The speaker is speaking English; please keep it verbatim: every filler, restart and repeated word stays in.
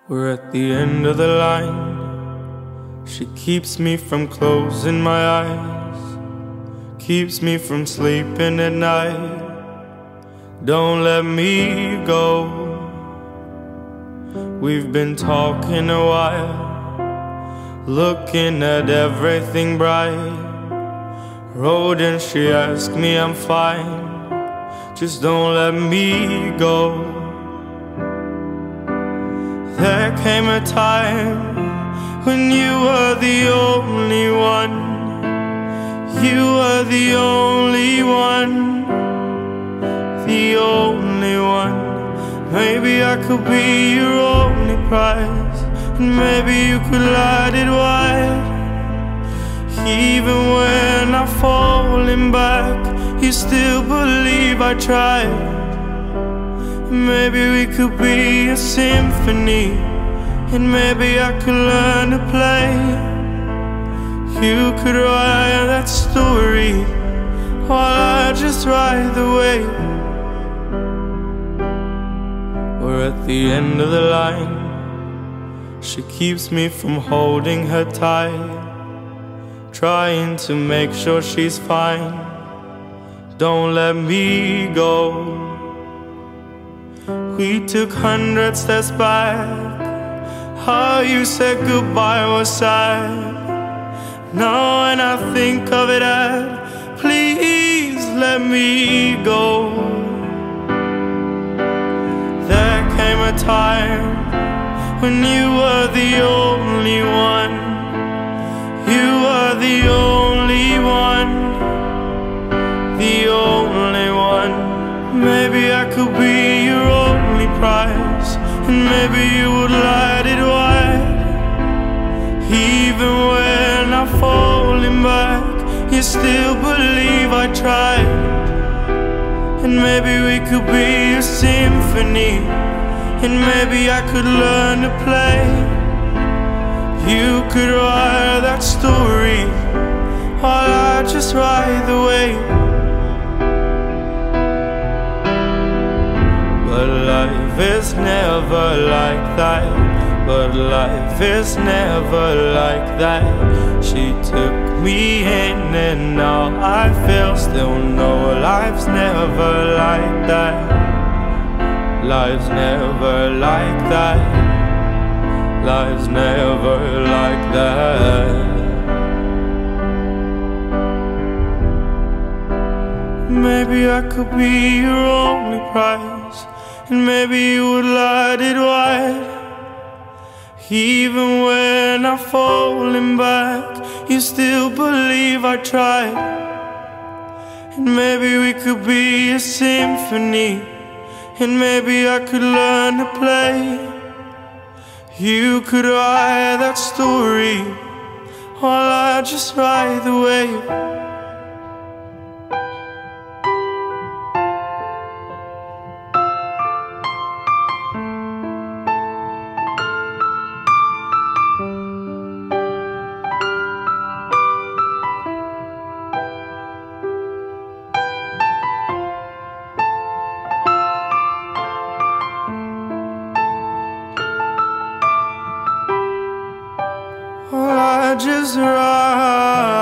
We're at the end of the line. She keeps me from closing my eyes, keeps me from sleeping at night. Don't let me go. We've been talking a while, looking at everything bright. Road and she asked me I'm fine, just don't let me go. There came a time when you were the only one. You were the only one, the only one. Maybe I could be your only prize, and maybe you could light it wide. Even when I'm falling back, you still believe I tried. Maybe we could be a symphony, and maybe I could learn to play. You could write that story while I just ride the wave. We're at the end of the line. She keeps me from holding her tight, trying to make sure she's fine. Don't let me go. We took hundred steps back. How you said goodbye was sad. Now when I think of it, I please let me go. There came a time when you were the only one. You were the only one, the only one. Maybe I could be your only prize, and maybe you would light it wide. Even when I'm falling back, you still believe I tried. And maybe we could be a symphony, and maybe I could learn to play. You could write that story while I just ride the wave. But life is never like that. But life is never like that. She took me in and now I feel still know life's never like that. Life's never like that. Life's never like that. Maybe I could be your only prize, and maybe you would light it wide. Even when I'm falling back, you still believe I tried. And maybe we could be a symphony, and maybe I could learn to play. You could write that story while I just ride the wave. I just ride